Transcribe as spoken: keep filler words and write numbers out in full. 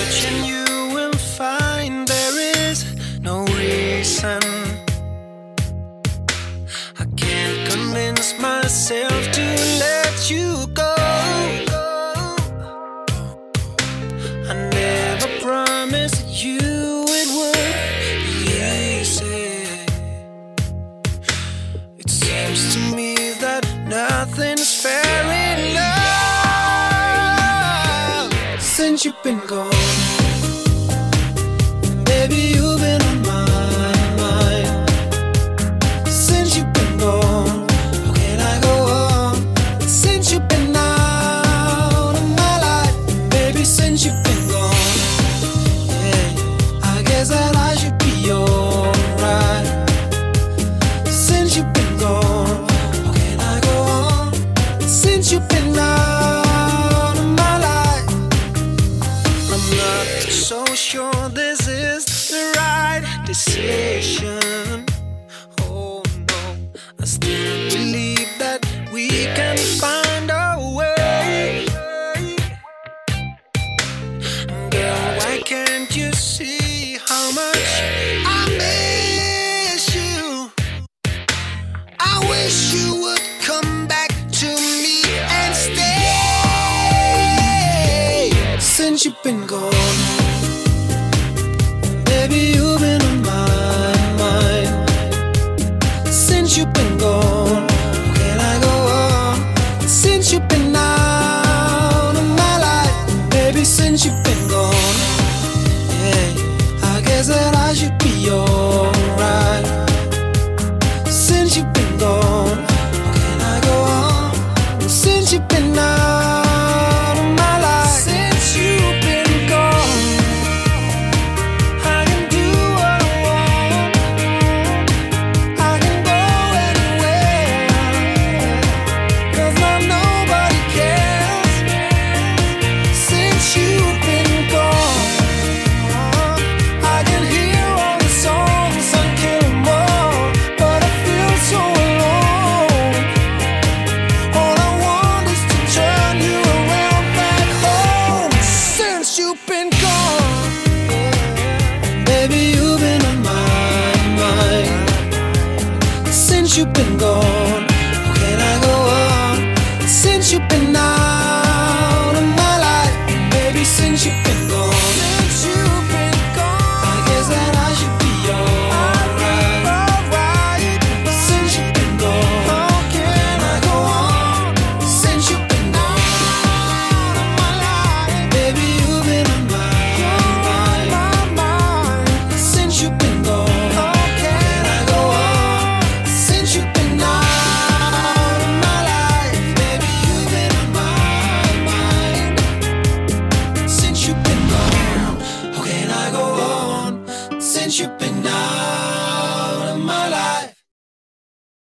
search and you will find there is no reason. I can't convince myself to let you go. I never promised you it would be easy. It seems to me that nothing's fair in love since you've been gone. Baby, you've been on my mind since you've been gone. How can I go on since you've been out of my life? Baby, since you've been gone, yeah, I guess that I should be alright. Since you've been gone, how can I go on since you've been out of my life? I'm not so sure this is the right decision. Oh no, I still believe that we can find a way. Girl, why can't you see how much I miss you? I wish you would come back to me and stay. Since you've been gone, baby, you've been on my mind since you've been gone. How can I go on since you've been out of my life? Baby, since you've been gone, yeah, I guess that I should be alright. Since you've been gone, how can I go on since you've been out of my life? Since you've been gone, I can do what I want. I can go anywhere, 'cause now nobody cares. Since you've been gone, I can hear all the songs and kill 'em all, but I feel so alone. All I want is to turn you around back home. Since you've been gone, baby, you've been on my mind since you've been gone.